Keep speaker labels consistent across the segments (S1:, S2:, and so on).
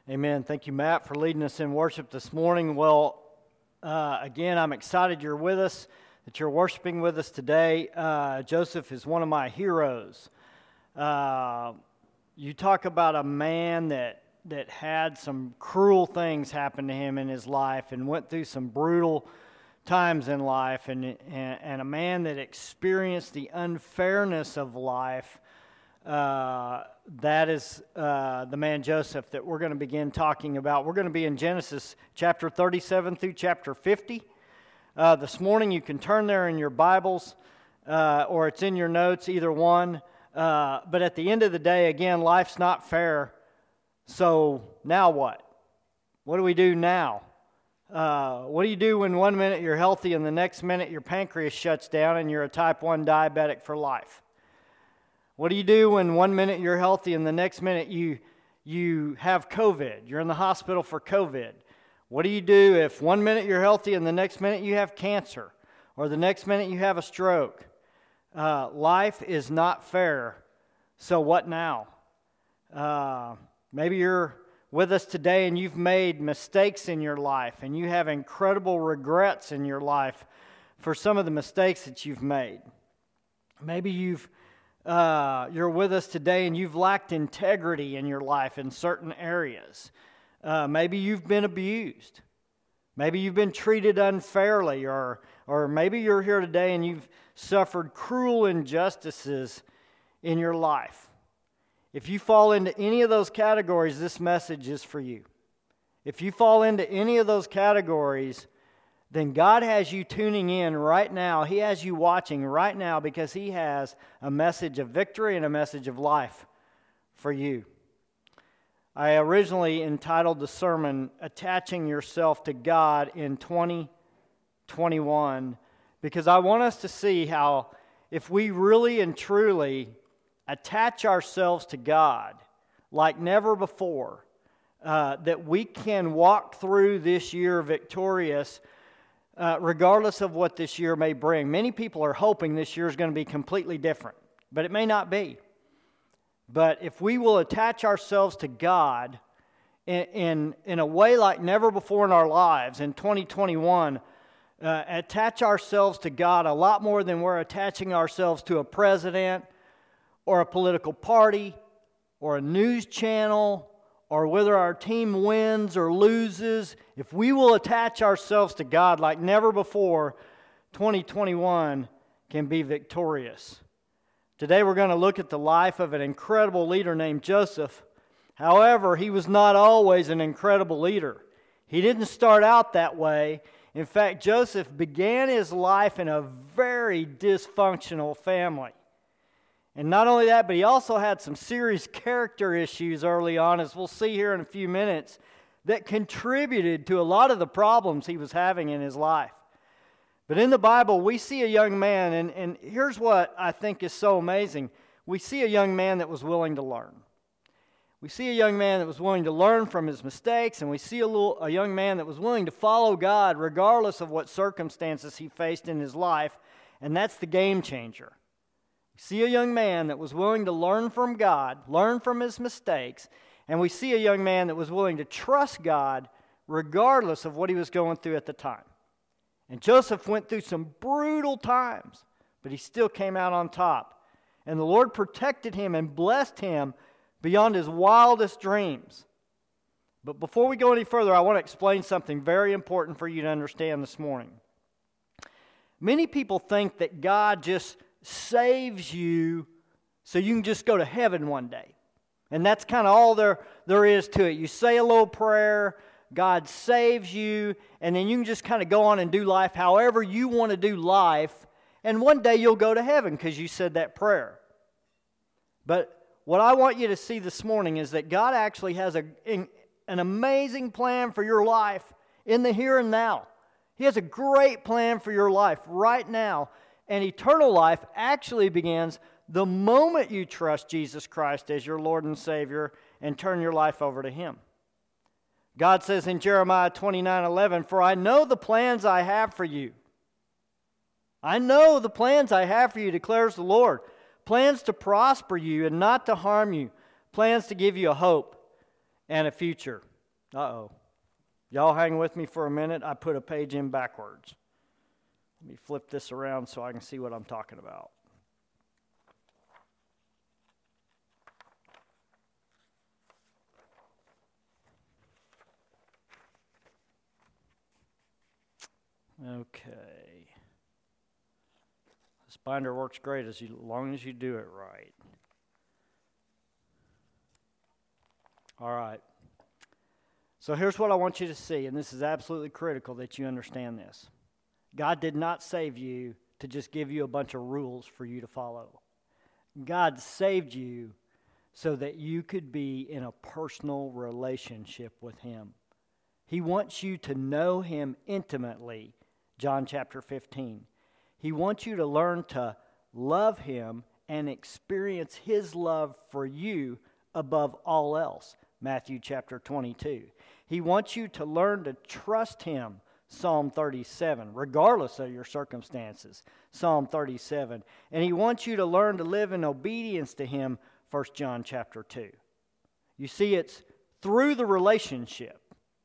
S1: Amen. Thank you, Matt, for leading us in worship this morning. Well, again, I'm excited you're with us, that you're worshiping with us today. Joseph is one of my heroes. You talk about a man that had some cruel things happen to him in his life and went through some brutal times in life, and a man that experienced the unfairness of life. That is the man Joseph that we're going to begin talking about. We're going to be in Genesis chapter 37 through chapter 50. This morning you can turn there in your Bibles or it's in your notes, either one. But at the end of the day, again, life's not fair. So now what? What do we do now? What do you do when one minute you're healthy and the next minute your pancreas shuts down and you're a type 1 diabetic for life? What do you do when one minute you're healthy and the next minute you have COVID? You're in the hospital for COVID. What do you do if one minute you're healthy and the next minute you have cancer? Or the next minute you have a stroke? Life is not fair. So what now? Maybe you're with us today and you've made mistakes in your life and you have incredible regrets in your life for some of the mistakes that you've made. Maybe you're with us today and you've lacked integrity in your life in certain areas. Maybe you've been abused. Maybe you've been treated unfairly, or maybe you're here today and you've suffered cruel injustices in your life. If you fall into any of those categories, this message is for you. If you fall into any of those categories, then God has you tuning in right now. He has you watching right now because He has a message of victory and a message of life for you. I originally entitled the sermon, Attaching Yourself to God in 2021, because I want us to see how if we really and truly attach ourselves to God like never before, that we can walk through this year victorious regardless of what this year may bring. Many people are hoping this year is going to be completely different, but it may not be. But if we will attach ourselves to God in a way like never before in our lives, in 2021, attach ourselves to God a lot more than we're attaching ourselves to a president or a political party or a news channel, or whether our team wins or loses, if we will attach ourselves to God like never before, 2021 can be victorious. Today we're going to look at the life of an incredible leader named Joseph. However, he was not always an incredible leader. He didn't start out that way. In fact, Joseph began his life in a very dysfunctional family. And not only that, but he also had some serious character issues early on, as we'll see here in a few minutes, that contributed to a lot of the problems he was having in his life. But in the Bible, we see a young man, and here's what I think is so amazing. We see a young man that was willing to learn. We see a young man that was willing to learn from his mistakes, and we see a young man that was willing to follow God regardless of what circumstances he faced in his life, and that's the game changer. See a young man that was willing to learn from God, learn from his mistakes, and we see a young man that was willing to trust God regardless of what he was going through at the time. And Joseph went through some brutal times, but he still came out on top. And the Lord protected him and blessed him beyond his wildest dreams. But before we go any further, I want to explain something very important for you to understand this morning. Many people think that God just saves you so you can just go to heaven one day. And that's kind of all there is to it. You say a little prayer, God saves you, and then you can just kind of go on and do life however you want to do life, and one day you'll go to heaven because you said that prayer. But what I want you to see this morning is that God actually has an amazing plan for your life in the here and now. He has a great plan for your life right now. And eternal life actually begins the moment you trust Jesus Christ as your Lord and Savior and turn your life over to Him. God says in Jeremiah 29:11, "For I know the plans I have for you. I know the plans I have for you, declares the Lord. Plans to prosper you and not to harm you. Plans to give you a hope and a future." Uh-oh. Y'all hang with me for a minute. I put a page in backwards. Let me flip this around so I can see what I'm talking about. Okay. This binder works great as long as you do it right. All right. So here's what I want you to see, and this is absolutely critical that you understand this. God did not save you to just give you a bunch of rules for you to follow. God saved you so that you could be in a personal relationship with Him. He wants you to know Him intimately, John chapter 15. He wants you to learn to love Him and experience His love for you above all else, Matthew chapter 22. He wants you to learn to trust Him, Psalm 37, regardless of your circumstances, Psalm 37. And He wants you to learn to live in obedience to Him, 1 John chapter 2. You see, it's through the relationship.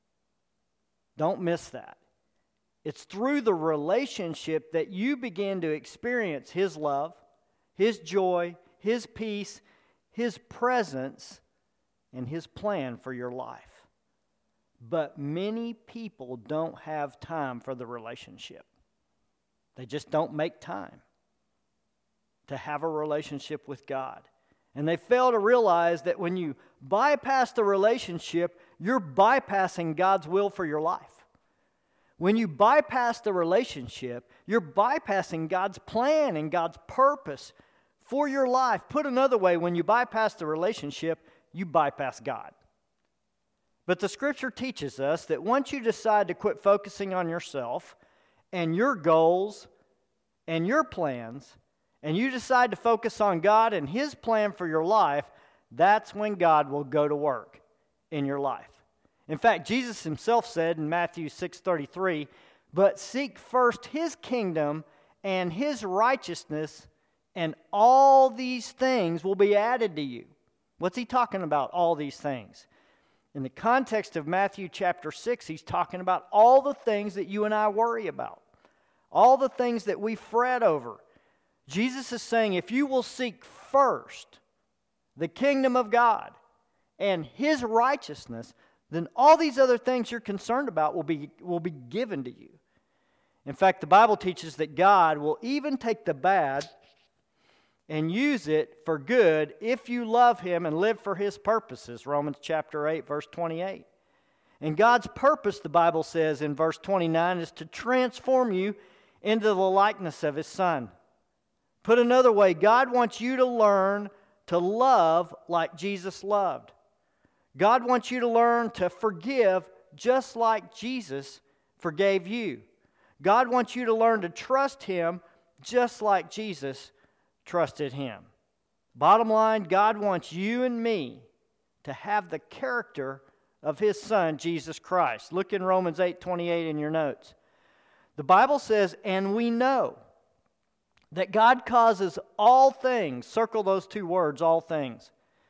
S1: Don't miss that. It's through the relationship that you begin to experience His love, His joy, His peace, His presence, and His plan for your life. But many people don't have time for the relationship. They just don't make time to have a relationship with God. And they fail to realize that when you bypass the relationship, you're bypassing God's will for your life. When you bypass the relationship, you're bypassing God's plan and God's purpose for your life. Put another way, when you bypass the relationship, you bypass God. But the Scripture teaches us that once you decide to quit focusing on yourself and your goals and your plans, and you decide to focus on God and His plan for your life, that's when God will go to work in your life. In fact, Jesus Himself said in Matthew 6:33, "But seek first His kingdom and His righteousness, and all these things will be added to you." What's He talking about, all these things? In the context of Matthew chapter 6, He's talking about all the things that you and I worry about, all the things that we fret over. Jesus is saying, if you will seek first the kingdom of God and His righteousness, then all these other things you're concerned about will be given to you. In fact, the Bible teaches that God will even take the bad and use it for good if you love Him and live for His purposes, Romans chapter 8, verse 28. And God's purpose, the Bible says in verse 29, is to transform you into the likeness of His Son. Put another way, God wants you to learn to love like Jesus loved. God wants you to learn to forgive just like Jesus forgave you. God wants you to learn to trust Him just like Jesus trusted Him. Bottom line, God wants you and me to have the character of His Son, Jesus Christ. Look in Romans 8:28 in your notes. The Bible says, "And we know that God causes all things," circle those two words, all things.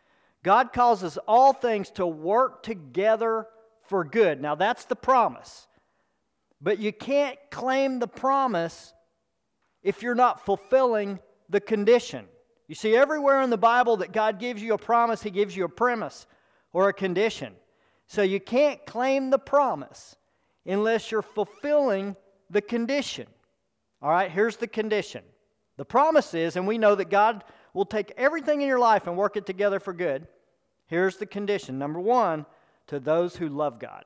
S1: God causes all things to work together for good. Now that's the promise. But you can't claim the promise if you're not fulfilling the condition. You see, everywhere in the Bible that God gives you a promise, He gives you a premise or a condition. So you can't claim the promise unless you're fulfilling the condition. All right, here's the condition. The promise is, and we know that God will take everything in your life and work it together for good. Here's the condition. Number one, to those who love God.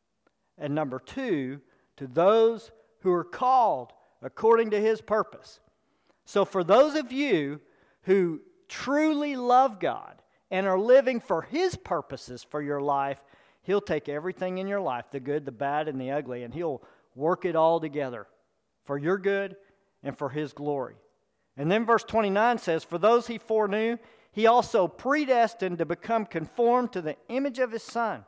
S1: And number two, to those who are called according to His purpose. So for those of you who truly love God and are living for His purposes for your life, He'll take everything in your life, the good, the bad, and the ugly, and He'll work it all together for your good and for His glory. And then verse 29 says, "For those He foreknew, He also predestined to become conformed to the image of His Son,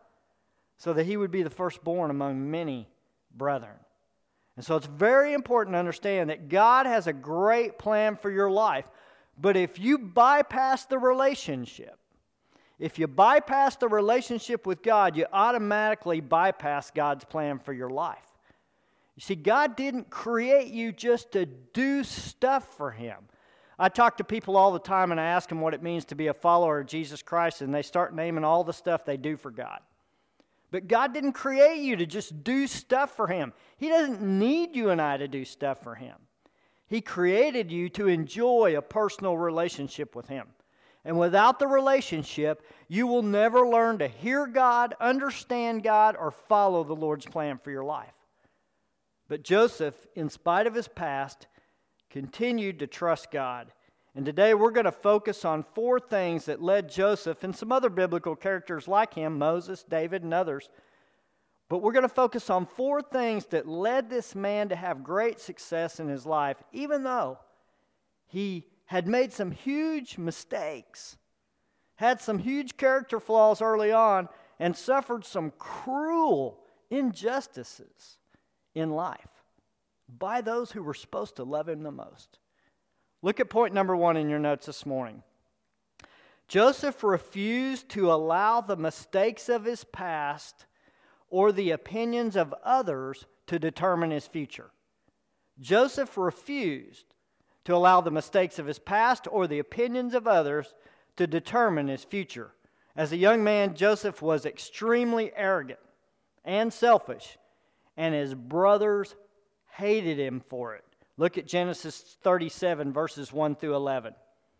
S1: so that He would be the firstborn among many brethren." And so it's very important to understand that God has a great plan for your life. But if you bypass the relationship, If you bypass the relationship with God, you automatically bypass God's plan for your life. You see, God didn't create you just to do stuff for Him. I talk to people all the time and I ask them what it means to be a follower of Jesus Christ, and they start naming all the stuff they do for God. But God didn't create you to just do stuff for Him. He doesn't need you and I to do stuff for Him. He created you to enjoy a personal relationship with Him. And without the relationship, you will never learn to hear God, understand God, or follow the Lord's plan for your life. But Joseph, in spite of his past, continued to trust God. And today we're going to focus on 4 things that led Joseph and some other biblical characters like him, Moses, David, and others. But we're going to focus on 4 things that led this man to have great success in his life, even though he had made some huge mistakes, had some huge character flaws early on, and suffered some cruel injustices in life by those who were supposed to love him the most. Look at point number 1 in your notes this morning. Joseph refused to allow the mistakes of his past or the opinions of others to determine his future. Joseph refused to allow the mistakes of his past or the opinions of others to determine his future. As a young man, Joseph was extremely arrogant and selfish, and his brothers hated him for it. Look at Genesis 37, verses 1 through 11.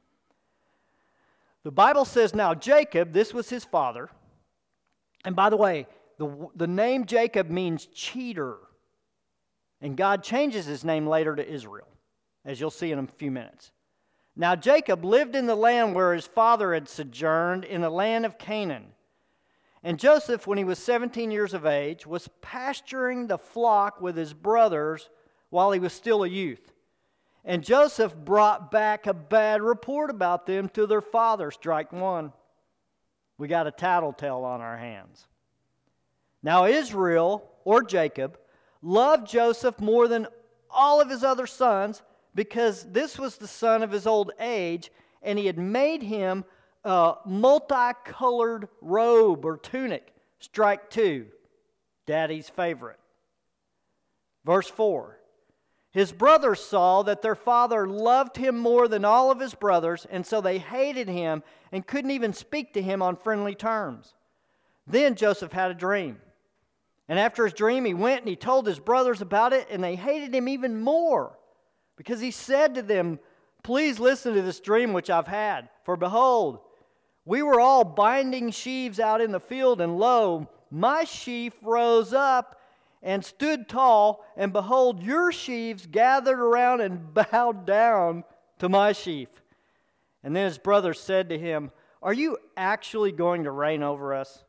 S1: The Bible says, now Jacob, this was his father, and by the way, the name Jacob means cheater, and God changes his name later to Israel, as you'll see in a few minutes. Now Jacob lived in the land where his father had sojourned, in the land of Canaan. And Joseph, when he was 17 years of age, was pasturing the flock with his brothers while he was still a youth. And Joseph brought back a bad report about them to their father. Strike 1. We got a tattletale on our hands. Now Israel, or Jacob, loved Joseph more than all of his other sons, because this was the son of his old age, and he had made him a multicolored robe or tunic. Strike 2, Daddy's favorite. Verse 4. His brothers saw that their father loved him more than all of his brothers, and so they hated him and couldn't even speak to him on friendly terms. Then Joseph had a dream. And after his dream, he went and he told his brothers about it, and they hated him even more, because he said to them, please listen to this dream which I've had. For behold, we were all binding sheaves out in the field, and lo, my sheaf rose up and stood tall, and behold, your sheaves gathered around and bowed down to my sheaf. And then his brothers said to him, are you actually going to reign over us?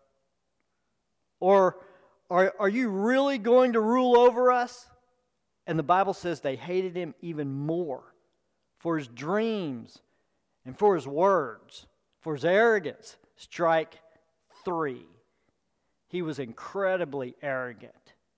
S1: Or are you really going to rule over us? And the Bible says they hated him even more for his dreams and for his words, for his arrogance. Strike 3. He was incredibly arrogant.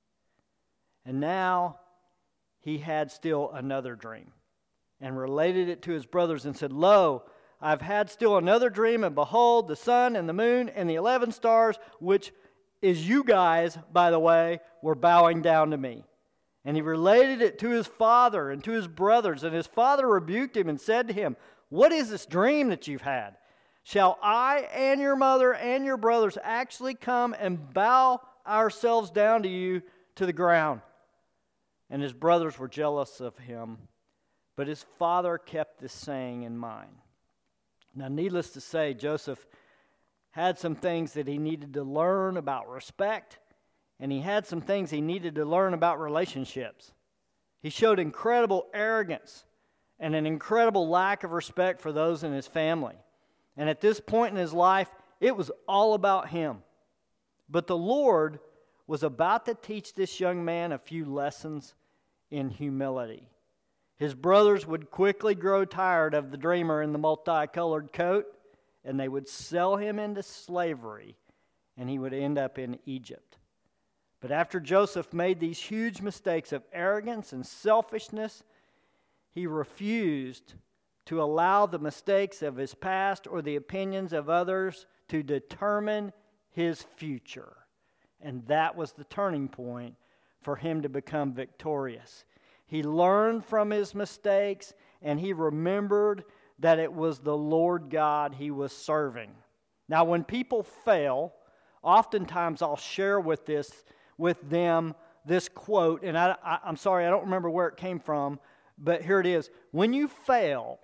S1: And now he had still another dream, and related it to his brothers and said, lo, I've had still another dream, and behold, the sun and the moon and the 11 stars, which is you guys, by the way, were bowing down to me. And he related it to his father and to his brothers, and his father rebuked him and said to him, what is this dream that you've had? Shall I and your mother and your brothers actually come and bow ourselves down to you to the ground? And his brothers were jealous of him, but his father kept this saying in mind. Now, needless to say, Joseph had some things that he needed to learn about respect, and he had some things he needed to learn about relationships. He showed incredible arrogance and an incredible lack of respect for those in his family. And at this point in his life, it was all about him. But the Lord was about to teach this young man a few lessons in humility. His brothers would quickly grow tired of the dreamer in the multicolored coat, and they would sell him into slavery, and he would end up in Egypt. But after Joseph made these huge mistakes of arrogance and selfishness, he refused to allow the mistakes of his past or the opinions of others to determine his future. And that was the turning point for him to become victorious. He learned from his mistakes, and he remembered that it was the Lord God he was serving. Now, when people fail, oftentimes I'll share with them this quote, and I'm sorry, I don't remember where it came from, but here it is. When you fail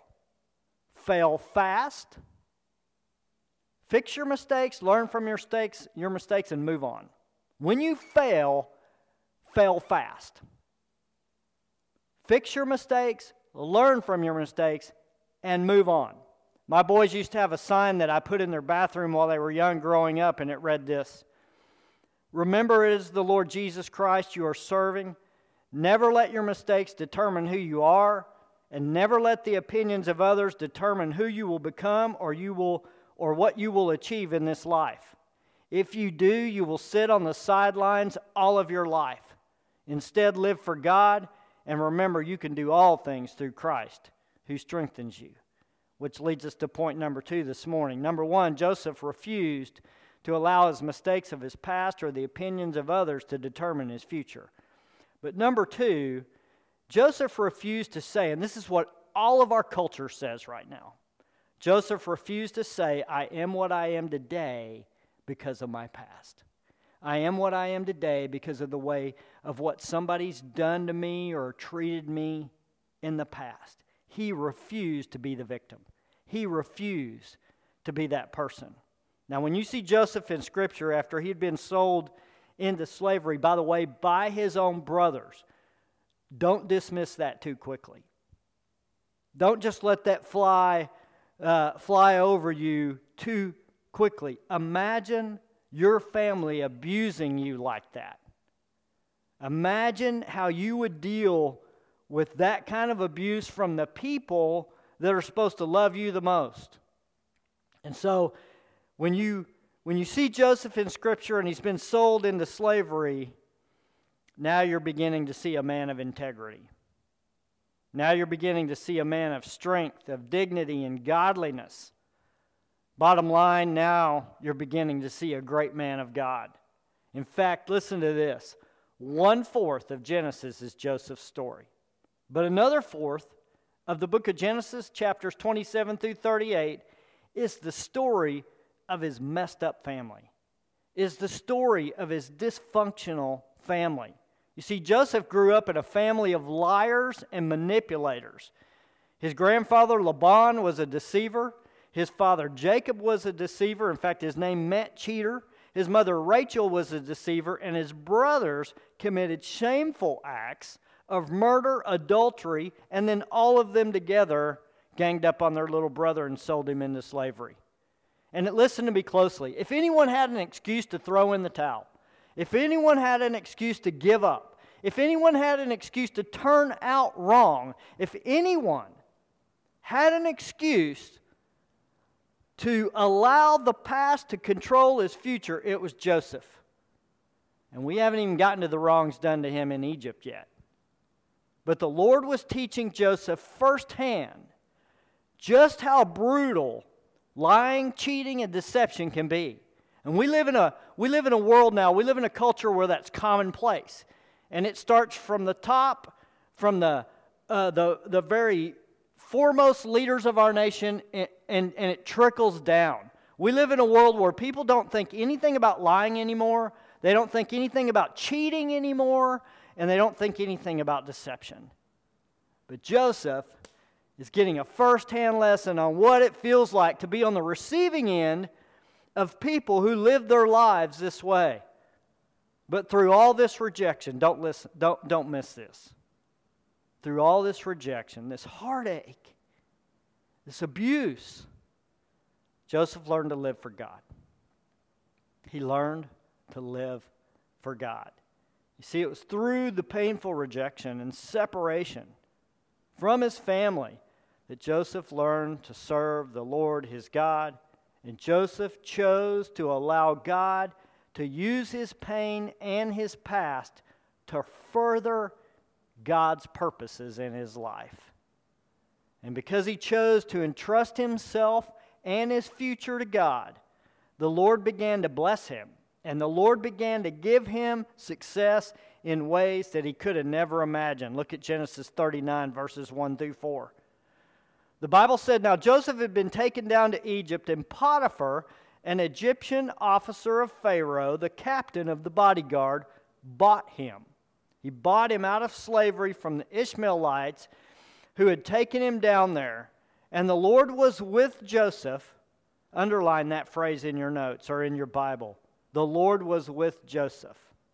S1: fast, fix your mistakes, learn from your mistakes, and move on. When you fail fast. Fix your mistakes, learn from your mistakes, and move on. My boys used to have a sign that I put in their bathroom while they were young growing up, and it read this: "Remember, it is the Lord Jesus Christ you are serving. Never let your mistakes determine who you are, and never let the opinions of others determine who you will become or what you will achieve in this life. If you do, you will sit on the sidelines all of your life. Instead, live for God, and remember you can do all things through Christ who strengthens you." Which leads us to point number 2 this morning. Number 1, Joseph refused to allow his mistakes of his past or the opinions of others to determine his future. But number 2, Joseph refused to say, and this is what all of our culture says right now, Joseph refused to say, "I am what I am today because of my past. I am what I am today because of the way of what somebody's done to me or treated me in the past." He refused to be the victim. He refused to be that person. Now, when you see Joseph in Scripture after he'd been sold into slavery, by the way, by his own brothers, don't dismiss that too quickly. Don't just let that fly over you too quickly. Imagine your family abusing you like that. Imagine how you would deal with that kind of abuse from the people that are supposed to love you the most. And so when you see Joseph in Scripture and he's been sold into slavery, now you're beginning to see a man of integrity. Now you're beginning to see a man of strength, of dignity, and godliness. Bottom line, now you're beginning to see a great man of God. In fact, listen to this. 1/4 of Genesis is Joseph's story. But another 1/4 of the book of Genesis, chapters 27 through 38, is the story of his messed up family, is the story of his dysfunctional family. You see, Joseph grew up in a family of liars and manipulators. His grandfather Laban was a deceiver. His father Jacob was a deceiver. In fact, his name meant cheater. His mother Rachel was a deceiver, and his brothers committed shameful acts of murder, adultery, and then all of them together ganged up on their little brother and sold him into slavery. And listen to me closely. If anyone had an excuse to throw in the towel, if anyone had an excuse to give up, if anyone had an excuse to turn out wrong, if anyone had an excuse to allow the past to control his future, it was Joseph. And we haven't even gotten to the wrongs done to him in Egypt yet. But the Lord was teaching Joseph firsthand just how brutal lying, cheating, and deception can be. And we live in a world now, we live in a culture where that's commonplace. And it starts from the top, from the very foremost leaders of our nation, and it trickles down. We live in a world where people don't think anything about lying anymore. They don't think anything about cheating anymore. And they don't think anything about deception. But Joseph is getting a first-hand lesson on what it feels like to be on the receiving end of people who live their lives this way. But through all this rejection, don't miss this. Through all this rejection, this heartache, this abuse, Joseph learned to live for God. He learned to live for God. You see, it was through the painful rejection and separation from his family that Joseph learned to serve the Lord his God. And Joseph chose to allow God to use his pain and his past to further God's purposes in his life. And because he chose to entrust himself and his future to God, the Lord began to bless him, and the Lord began to give him success in ways that he could have never imagined. Look at Genesis 39, verses 1 through 4. The Bible said, "Now Joseph had been taken down to Egypt, and Potiphar, an Egyptian officer of Pharaoh, the captain of the bodyguard, bought him." He bought him out of slavery from the Ishmaelites who had taken him down there. And the Lord was with Joseph. Underline that phrase in your notes or in your Bible. The Lord was with Joseph.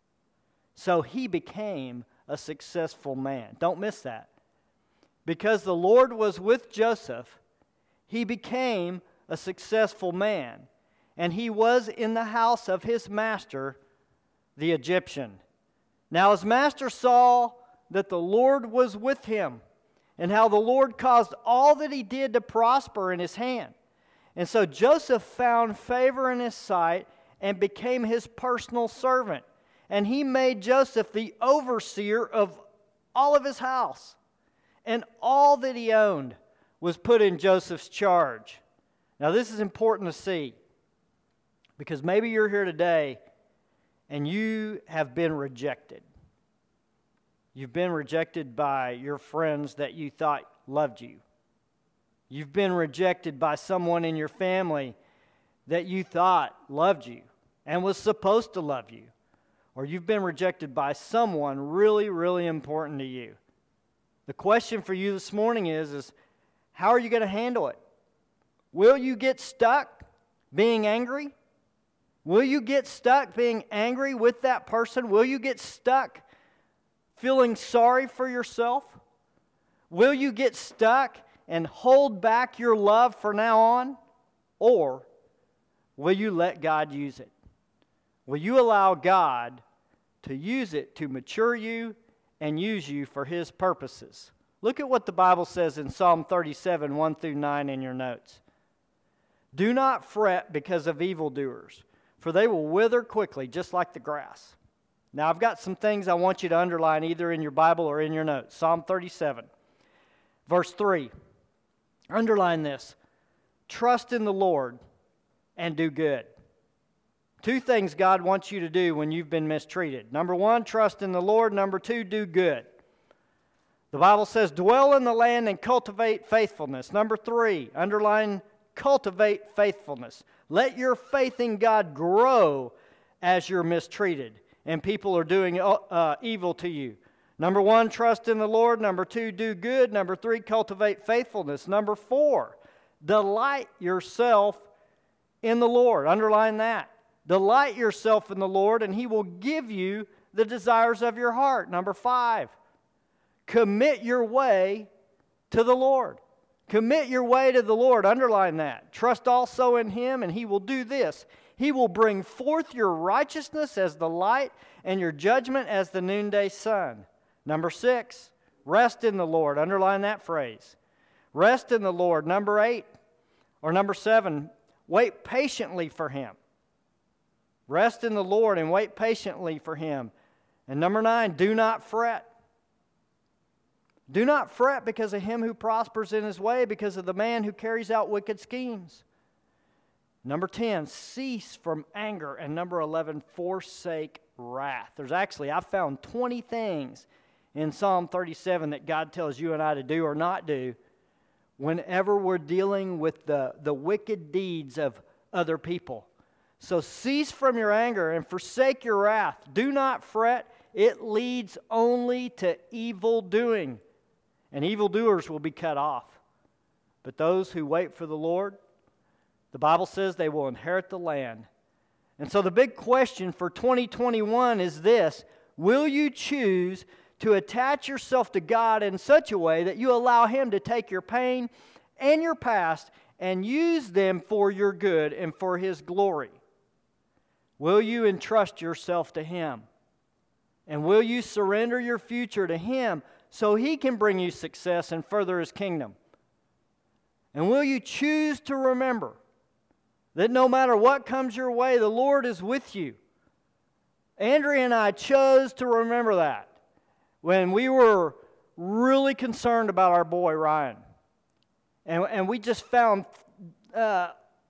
S1: So he became a successful man. Don't miss that. Because the Lord was with Joseph, he became a successful man. And he was in the house of his master, the Egyptian. Now his master saw that the Lord was with him, and how the Lord caused all that he did to prosper in his hand. And so Joseph found favor in his sight and became his personal servant. And he made Joseph the overseer of all of his house. And all that he owned was put in Joseph's charge. Now this is important to see, because maybe you're here today and you have been rejected. You've been rejected by your friends that you thought loved you. You've been rejected by someone in your family that you thought loved you and was supposed to love you. Or you've been rejected by someone really, really important to you. The question for you this morning is how are you going to handle it? Will you get stuck being angry? Will you get stuck being angry with that person? Will you get stuck feeling sorry for yourself? Will you get stuck and hold back your love from now on? Or will you let God use it? Will you allow God to use it to mature you and use you for His purposes? Look at what the Bible says in Psalm 37, 1 through 9 in your notes. "Do not fret because of evildoers, for they will wither quickly, just like the grass." Now, I've got some things I want you to underline either in your Bible or in your notes. Psalm 37, verse 3. Underline this. "Trust in the Lord and do good." Two things God wants you to do when you've been mistreated. Number one, trust in the Lord. Number two, do good. The Bible says, "Dwell in the land and cultivate faithfulness." Number three, underline cultivate faithfulness. Let your faith in God grow as you're mistreated and people are doing evil to you. Number one, trust in the Lord. Number two, do good. Number three, cultivate faithfulness. Number four, delight yourself in the Lord. Underline that. Delight yourself in the Lord, and He will give you the desires of your heart. Number five, commit your way to the Lord. Commit your way to the Lord. Underline that. Trust also in Him, and He will do this. He will bring forth your righteousness as the light and your judgment as the noonday sun. Number six, rest in the Lord. Underline that phrase. Rest in the Lord. Number seven, wait patiently for Him. Rest in the Lord and wait patiently for Him. And number 9, do not fret. Do not fret because of him who prospers in his way, because of the man who carries out wicked schemes. Number 10, cease from anger. And number 11, forsake wrath. I've found 20 things in Psalm 37 that God tells you and I to do or not do whenever we're dealing with the wicked deeds of other people. So cease from your anger and forsake your wrath. Do not fret. It leads only to evil doing. And evildoers will be cut off. But those who wait for the Lord, the Bible says they will inherit the land. And so the big question for 2021 is this: will you choose to attach yourself to God in such a way that you allow Him to take your pain and your past and use them for your good and for His glory? Will you entrust yourself to Him? And will you surrender your future to Him so He can bring you success and further His kingdom? And will you choose to remember that no matter what comes your way, the Lord is with you? Andrea and I chose to remember that when we were really concerned about our boy Ryan. And we just found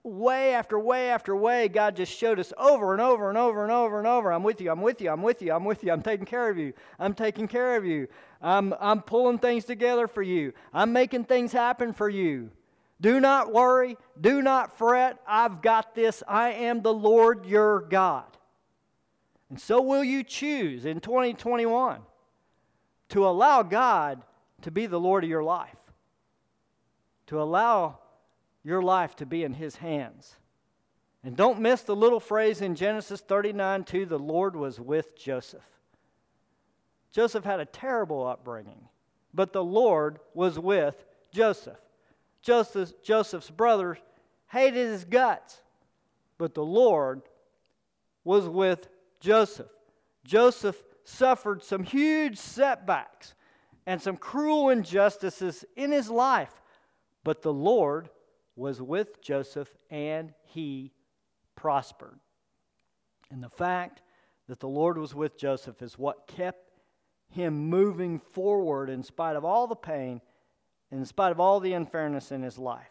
S1: way after way after way, God just showed us over and over and over and over and over, I'm with you, I'm with you, I'm with you, I'm with you, I'm taking care of you, I'm taking care of you, I'm pulling things together for you, I'm making things happen for you. Do not worry, do not fret, I've got this, I am the Lord your God. And so will you choose in 2021 to allow God to be the Lord of your life, to allow your life to be in His hands. And don't miss the little phrase in Genesis 39:2, the Lord was with Joseph. Joseph had a terrible upbringing, but the Lord was with Joseph. Joseph's brothers hated his guts, but the Lord was with Joseph. Joseph suffered some huge setbacks and some cruel injustices in his life, but the Lord was with Joseph and he prospered. And the fact that the Lord was with Joseph is what kept him moving forward in spite of all the pain, in spite of all the unfairness in his life.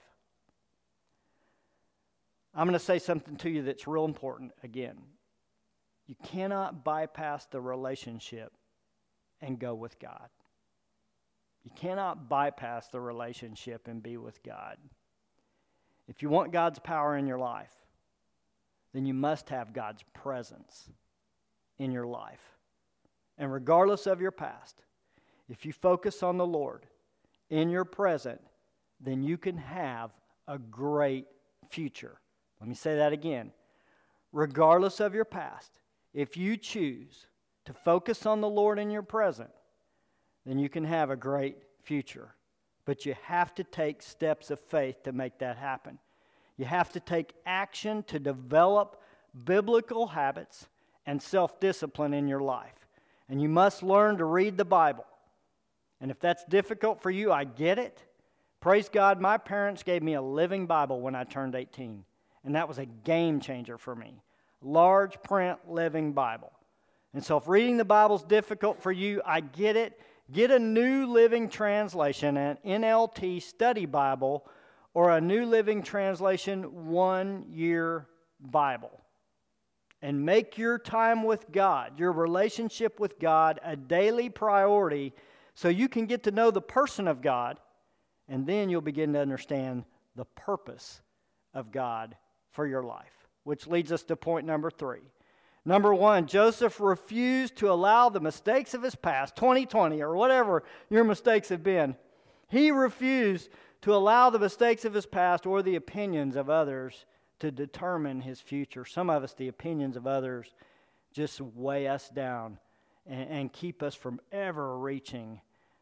S1: I'm going to say something to you that's real important again. You cannot bypass the relationship and go with God. You cannot bypass the relationship and be with God. If you want God's power in your life, then you must have God's presence in your life. And regardless of your past, if you focus on the Lord in your present, then you can have a great future. Let me say that again. Regardless of your past, if you choose to focus on the Lord in your present, then you can have a great future. But you have to take steps of faith to make that happen. You have to take action to develop biblical habits and self-discipline in your life. And you must learn to read the Bible. And if that's difficult for you, I get it. Praise God, my parents gave me a living Bible when I turned 18. And that was a game changer for me. Large print living Bible. And so if reading the Bible is difficult for you, I get it. Get a New Living Translation, an NLT study Bible, or a New Living Translation 1-year Bible. And make your time with God, your relationship with God, a daily priority so you can get to know the person of God, and then you'll begin to understand the purpose of God for your life. Which leads us to point number 3. Number 1, Joseph refused to allow the mistakes of his past, 2020 or whatever your mistakes have been. He refused to allow the mistakes of his past or the opinions of others to determine his future. Some of us, the opinions of others just weigh us down and keep us from ever reaching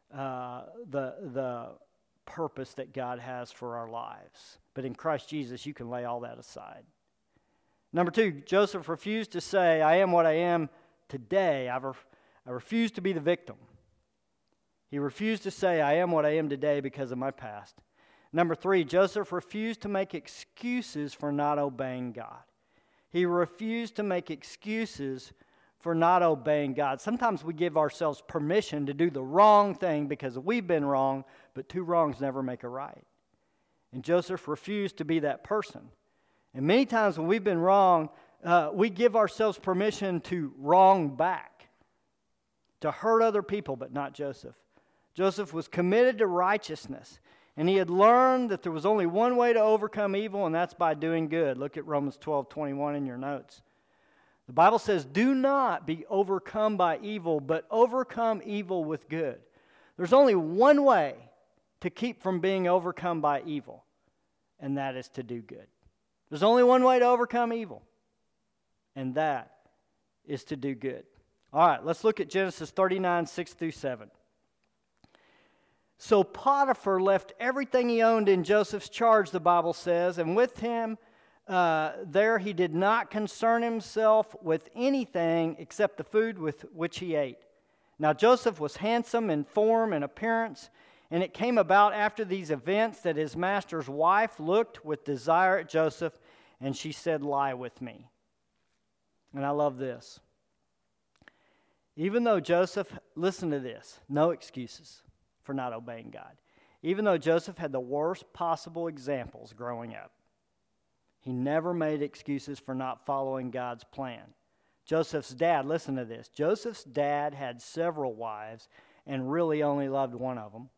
S1: the purpose that God has for our lives. But in Christ Jesus, you can lay all that aside. Number 2, Joseph refused to say, I am what I am today. I refuse to be the victim. He refused to say, I am what I am today because of my past. Number 3, Joseph refused to make excuses for not obeying God. He refused to make excuses for not obeying God. Sometimes we give ourselves permission to do the wrong thing because we've been wrong, but 2 wrongs never make a right. And Joseph refused to be that person. And many times when we've been wrong, we give ourselves permission to wrong back, to hurt other people, but not Joseph. Joseph was committed to righteousness, and he had learned that there was only one way to overcome evil, and that's by doing good. Look at Romans 12:21 in your notes. The Bible says, do not be overcome by evil, but overcome evil with good. There's only one way to keep from being overcome by evil, and that is to do good. There's only one way to overcome evil, and that is to do good. All right, let's look at Genesis 39, 6 through 7. So Potiphar left everything he owned in Joseph's charge, the Bible says, and with him there he did not concern himself with anything except the food with which he ate. Now Joseph was handsome in form and appearance, and it came about after these events that his master's wife looked with desire at Joseph, and she said, lie with me. And I love this. Even though Joseph, listen to this, no excuses for not obeying God. Even though Joseph had the worst possible examples growing up, He never made excuses for not following God's plan. Joseph's dad, listen to this. Joseph's dad had several wives and really only loved one of them.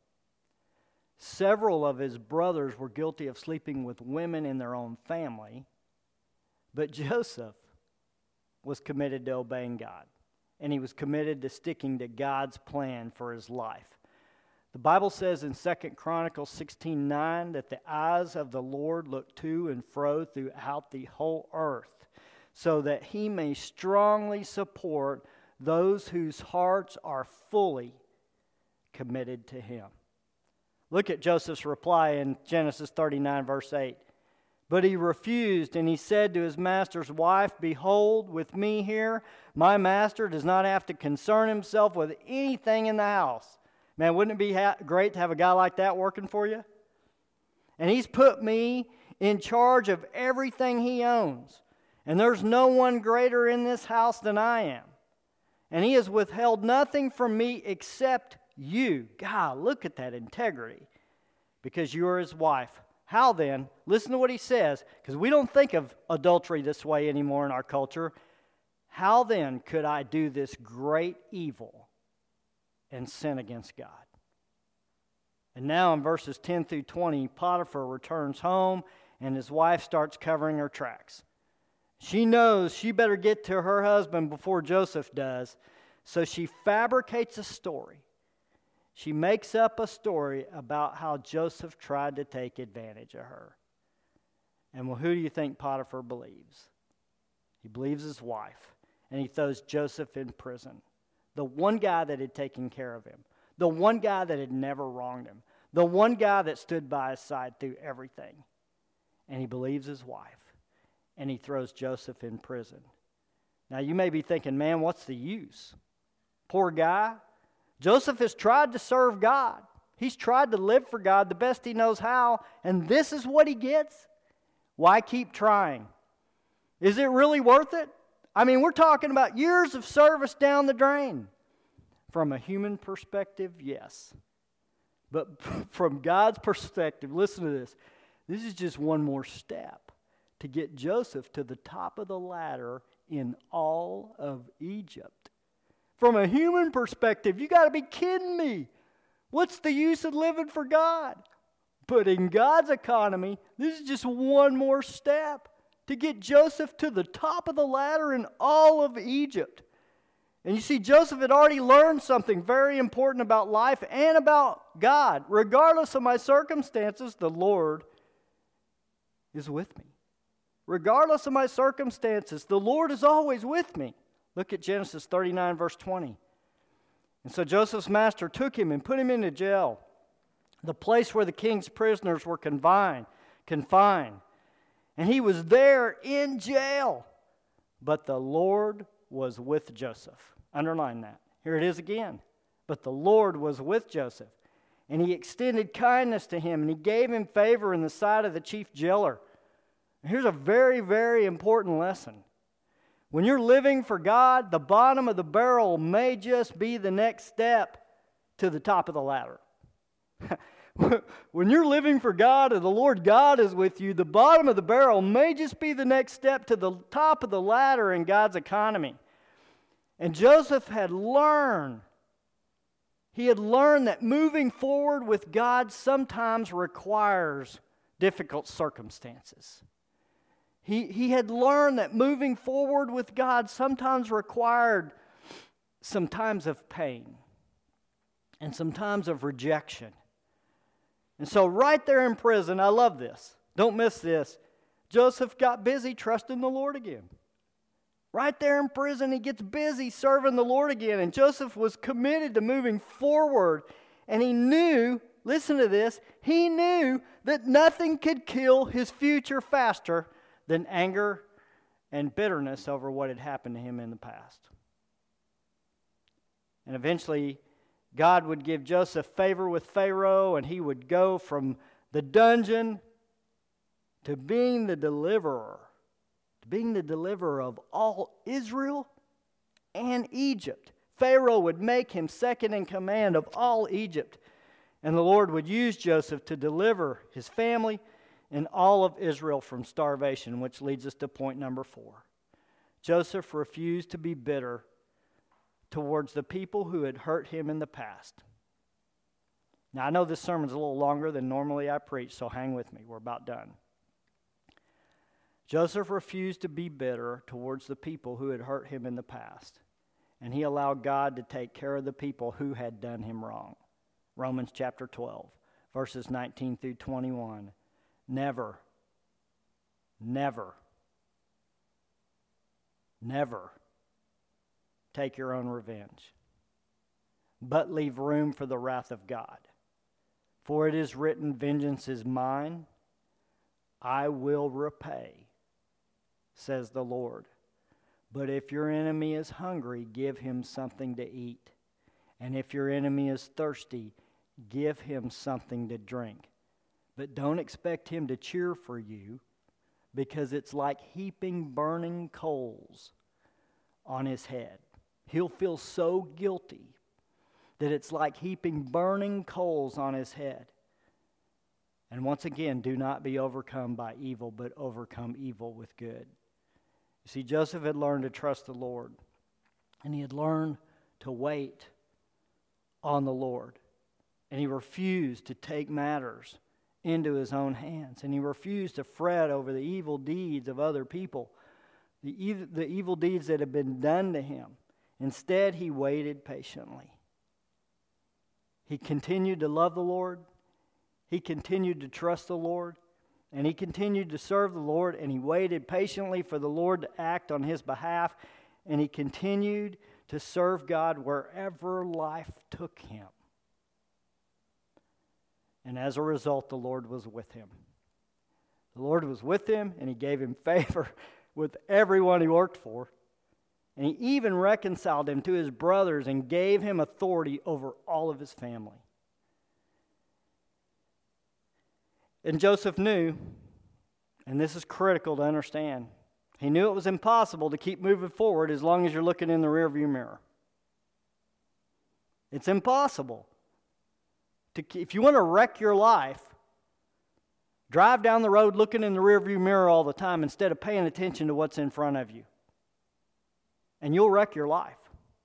S1: Several of his brothers were guilty of sleeping with women in their own family. But Joseph was committed to obeying God. And he was committed to sticking to God's plan for his life. The Bible says in 2 Chronicles 16:9 that the eyes of the Lord look to and fro throughout the whole earth, so that he may strongly support those whose hearts are fully committed to him. Look at Joseph's reply in Genesis 39, verse 8. But he refused, and he said to his master's wife, Behold, with me here, my master does not have to concern himself with anything in the house. Man, wouldn't it be great to have a guy like that working for you? And he's put me in charge of everything he owns. And there's no one greater in this house than I am. And he has withheld nothing from me except you. God, look at that integrity. Because you are his wife. How then, listen to what he says, because we don't think of adultery this way anymore in our culture. How then could I do this great evil and sin against God? And now in verses 10 through 20, Potiphar returns home and his wife starts covering her tracks. She knows she better get to her husband before Joseph does, so she fabricates a story. She makes up a story about how Joseph tried to take advantage of her. And well, who do you think Potiphar believes? He believes his wife, and he throws Joseph in prison. The one guy that had taken care of him. The one guy that had never wronged him. The one guy that stood by his side through everything. And he believes his wife. And he throws Joseph in prison. Now you may be thinking, man, what's the use? Poor guy. Joseph has tried to serve God. He's tried to live for God the best he knows how. And this is what he gets? Why keep trying? Is it really worth it? I mean, we're talking about years of service down the drain. From a human perspective, yes. But from God's perspective, listen to this. This is just one more step to get Joseph to the top of the ladder in all of Egypt. From a human perspective, you got to be kidding me. What's the use of living for God? But in God's economy, this is just one more step to get Joseph to the top of the ladder in all of Egypt. And you see, Joseph had already learned something very important about life and about God. Regardless of my circumstances, the Lord is with me. Regardless of my circumstances, the Lord is always with me. Look at Genesis 39, verse 20. And so Joseph's master took him and put him into jail, the place where the king's prisoners were confined. And he was there in jail. But the Lord was with Joseph. Underline that. Here it is again. But the Lord was with Joseph. And he extended kindness to him, and he gave him favor in the sight of the chief jailer. Here's a very, very important lesson. When you're living for God, the bottom of the barrel may just be the next step to the top of the ladder. When you're living for God and the Lord God is with you, the bottom of the barrel may just be the next step to the top of the ladder in God's economy. And Joseph had learned. He had learned that moving forward with God sometimes requires difficult circumstances. He had learned that moving forward with God sometimes required some times of pain and some times of rejection. And so right there in prison, I love this. Don't miss this. Joseph got busy trusting the Lord again. Right there in prison, he gets busy serving the Lord again. And Joseph was committed to moving forward. And he knew, listen to this, he knew that nothing could kill his future faster than anger and bitterness over what had happened to him in the past. And eventually, God would give Joseph favor with Pharaoh, and he would go from the dungeon to being the deliverer of all Israel and Egypt. Pharaoh would make him second in command of all Egypt. And the Lord would use Joseph to deliver his family in all of Israel from starvation, which leads us to point number 4. Joseph refused to be bitter towards the people who had hurt him in the past. Now, I know this sermon's a little longer than normally I preach, so hang with me. We're about done. Joseph refused to be bitter towards the people who had hurt him in the past, and he allowed God to take care of the people who had done him wrong. Romans chapter 12, verses 19 through 21. Never take your own revenge, but leave room for the wrath of God. For it is written, vengeance is mine, I will repay, says the Lord. But if your enemy is hungry, give him something to eat. And if your enemy is thirsty, give him something to drink. But don't expect him to cheer for you, because it's like heaping burning coals on his head. He'll feel so guilty that it's like heaping burning coals on his head. And once again, do not be overcome by evil, but overcome evil with good. You see, Joseph had learned to trust the Lord, and he had learned to wait on the Lord. And he refused to take matters into his own hands, and he refused to fret over the evil deeds of other people, the evil deeds that had been done to him. Instead, he waited patiently. He continued to love the Lord. He continued to trust the Lord. And he continued to serve the Lord. And he waited patiently for the Lord to act on his behalf. And he continued to serve God wherever life took him. And as a result, the Lord was with him. The Lord was with him, and he gave him favor with everyone he worked for. And he even reconciled him to his brothers and gave him authority over all of his family. And Joseph knew, and this is critical to understand, he knew it was impossible to keep moving forward as long as you're looking in the rearview mirror. It's impossible. If you want to wreck your life, drive down the road looking in the rearview mirror all the time instead of paying attention to what's in front of you. And you'll wreck your life.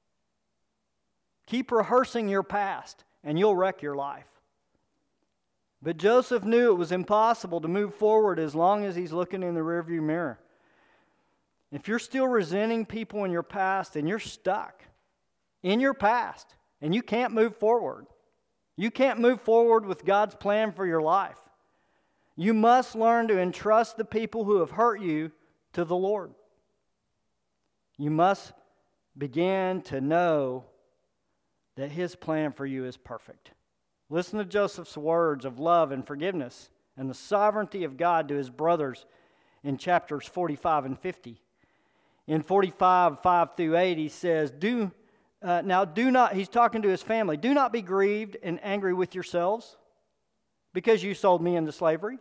S1: Keep rehearsing your past, and you'll wreck your life. But Joseph knew it was impossible to move forward as long as he's looking in the rearview mirror. If you're still resenting people in your past, then you're stuck in your past, and you can't move forward. You can't move forward with God's plan for your life. You must learn to entrust the people who have hurt you to the Lord. You must begin to know that His plan for you is perfect. Listen to Joseph's words of love and forgiveness and the sovereignty of God to his brothers in chapters 45 and 50. In 45, 5 through 8, he says, do not, he's talking to his family, do not be grieved and angry with yourselves because you sold me into slavery.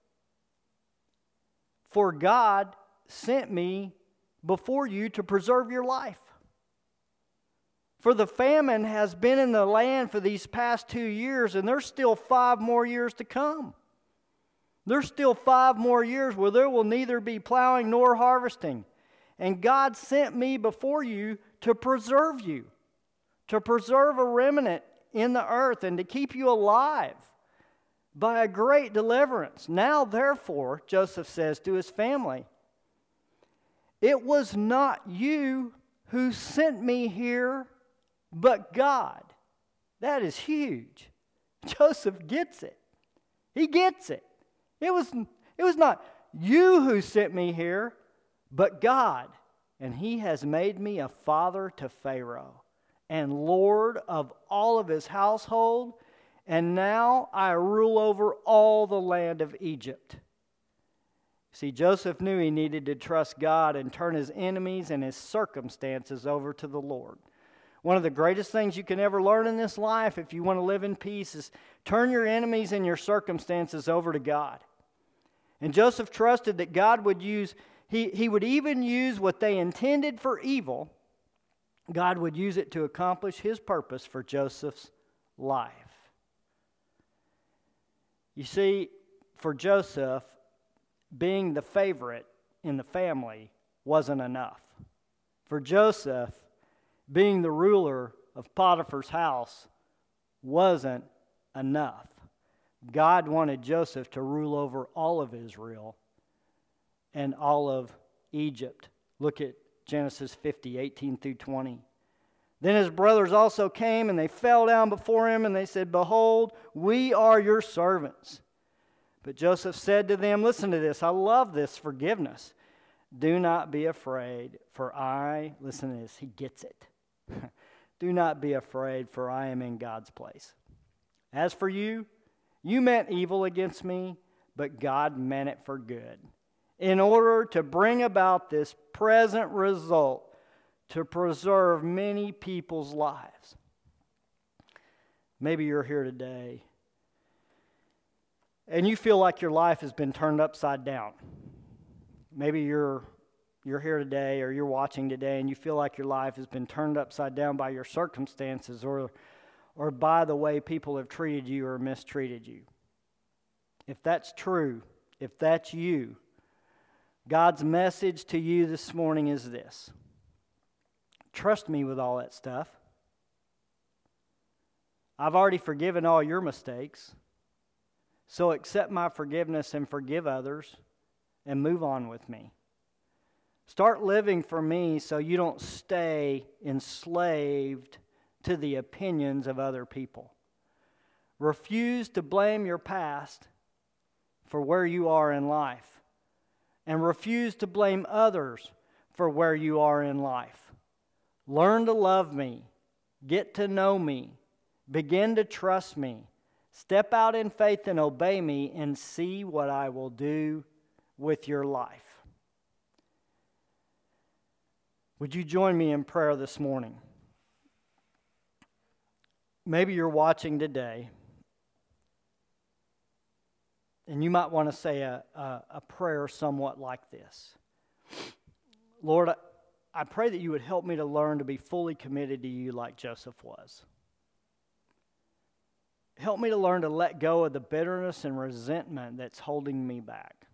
S1: For God sent me before you to preserve your life. For the famine has been in the land for these past 2 years, and there's still 5 more years to come. There's still 5 more years where there will neither be plowing nor harvesting. And God sent me before you to preserve you, to preserve a remnant in the earth, and to keep you alive by a great deliverance. Now, therefore, Joseph says to his family, it was not you who sent me here, but God. That is huge. Joseph gets it. He gets it. It was not you who sent me here, but God. And He has made me a father to Pharaoh and Lord of all of his household, and now I rule over all the land of Egypt. See, Joseph knew he needed to trust God and turn his enemies and his circumstances over to the Lord. One of the greatest things you can ever learn in this life, if you want to live in peace, is turn your enemies and your circumstances over to God. And Joseph trusted that God would use, he would even use what they intended for evil, God would use it to accomplish His purpose for Joseph's life. You see, for Joseph, being the favorite in the family wasn't enough. For Joseph, being the ruler of Potiphar's house wasn't enough. God wanted Joseph to rule over all of Israel and all of Egypt. Look at Genesis 50, 18 through 20. Then his brothers also came, and they fell down before him, and they said, "Behold, we are your servants." But Joseph said to them, listen to this, I love this forgiveness. "Do not be afraid, for I," listen to this, he gets it. "Do not be afraid, for I am in God's place. As for you, you meant evil against me, but God meant it for good, in order to bring about this present result, to preserve many people's lives." Maybe you're here today and you feel like your life has been turned upside down. Maybe you're here today, or you're watching today, and you feel like your life has been turned upside down by your circumstances or by the way people have treated you or mistreated you. If that's true, if that's you, God's message to you this morning is this: trust me with all that stuff. I've already forgiven all your mistakes, so accept my forgiveness and forgive others and move on with me. Start living for me so you don't stay enslaved to the opinions of other people. Refuse to blame your past for where you are in life, and refuse to blame others for where you are in life. Learn to love me, get to know me, begin to trust me, step out in faith and obey me, and see what I will do with your life. Would you join me in prayer this morning? Maybe you're watching today, and you might want to say a prayer somewhat like this. Lord, I pray that you would help me to learn to be fully committed to you like Joseph was. Help me to learn to let go of the bitterness and resentment that's holding me back.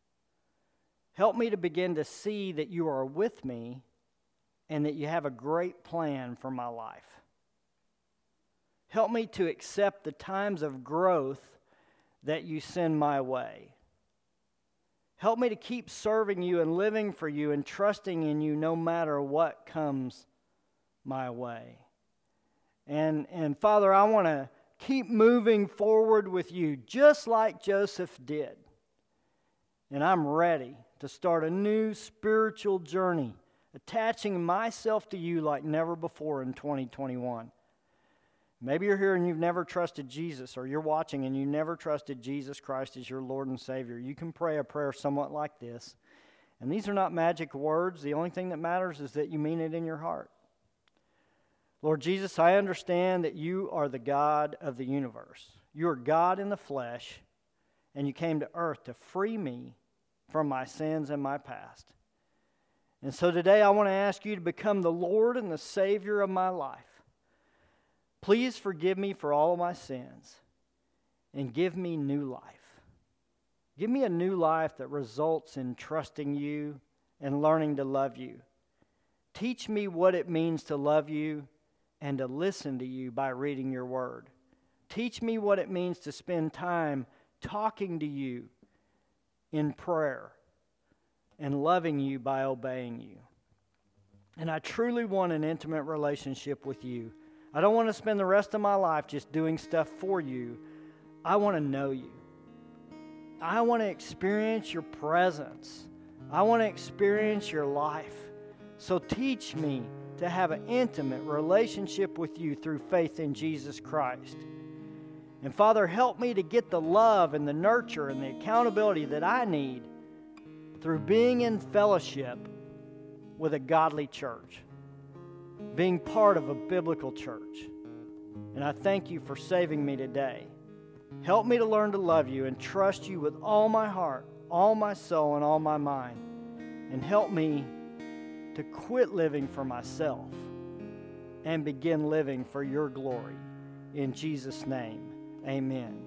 S1: Help me to begin to see that you are with me and that you have a great plan for my life. Help me to accept the times of growth that you send my way. Help me to keep serving you and living for you and trusting in you no matter what comes my way. And Father, I want to keep moving forward with you just like Joseph did. And I'm ready to start a new spiritual journey, attaching myself to you like never before in 2021. Maybe you're here and you've never trusted Jesus, or you're watching and you never trusted Jesus Christ as your Lord and Savior. You can pray a prayer somewhat like this. And these are not magic words. The only thing that matters is that you mean it in your heart. Lord Jesus, I understand that you are the God of the universe. You are God in the flesh, and you came to earth to free me from my sins and my past. And so today I want to ask you to become the Lord and the Savior of my life. Please forgive me for all of my sins and give me new life. Give me a new life that results in trusting you and learning to love you. Teach me what it means to love you and to listen to you by reading your word. Teach me what it means to spend time talking to you in prayer and loving you by obeying you. And I truly want an intimate relationship with you. I don't want to spend the rest of my life just doing stuff for you. I want to know you. I want to experience your presence. I want to experience your life. So teach me to have an intimate relationship with you through faith in Jesus Christ. And Father, help me to get the love and the nurture and the accountability that I need through being in fellowship with a godly church, being part of a biblical church. And I thank you for saving me today. Help me to learn to love you and trust you with all my heart, all my soul, and all my mind. And help me to quit living for myself and begin living for your glory. In Jesus' name, amen.